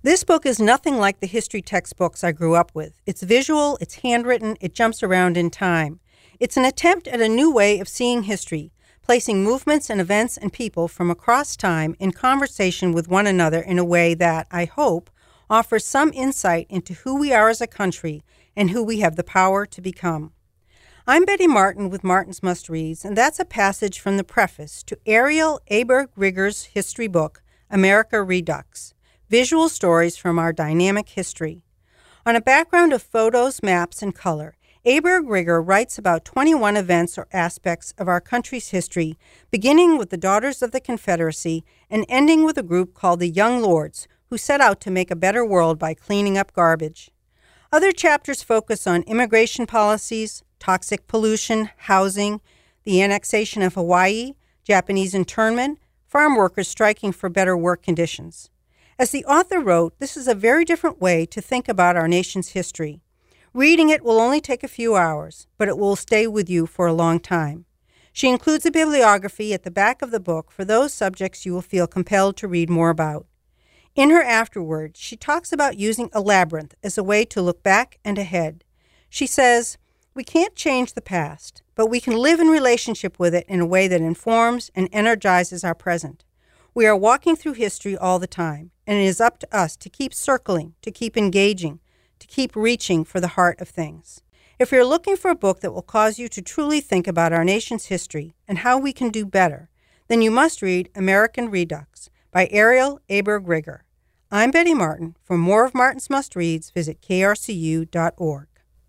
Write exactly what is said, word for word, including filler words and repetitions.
This book is nothing like the history textbooks I grew up with. It's visual, it's handwritten, it jumps around in time. It's an attempt at a new way of seeing history, placing movements and events and people from across time in conversation with one another in a way that, I hope, offers some insight into who we are as a country and who we have the power to become. I'm Betty Martin with Martin's Must Reads, and that's a passage from the preface to Ariel Aberg-Rieger's history book, America Redux, Visual Stories from Our Dynamic History. On a background of photos, maps, and color, Aberg-Rieger writes about twenty-one events or aspects of our country's history, beginning with the Daughters of the Confederacy and ending with a group called the Young Lords, who set out to make a better world by cleaning up garbage. Other chapters focus on immigration policies, toxic pollution, housing, the annexation of Hawaii, Japanese internment, farm workers striking for better work conditions. As the author wrote, this is a very different way to think about our nation's history. Reading it will only take a few hours, but it will stay with you for a long time. She includes a bibliography at the back of the book for those subjects you will feel compelled to read more about. In her afterword, she talks about using a labyrinth as a way to look back and ahead. She says, "We can't change the past, but we can live in relationship with it in a way that informs and energizes our present. We are walking through history all the time, and it is up to us to keep circling, to keep engaging, to keep reaching for the heart of things." If you're looking for a book that will cause you to truly think about our nation's history and how we can do better, then you must read American Redux by Ariel Aberg-Rieger. I'm Betty Martin. For more of Martin's Must Reads, visit K R C U dot org.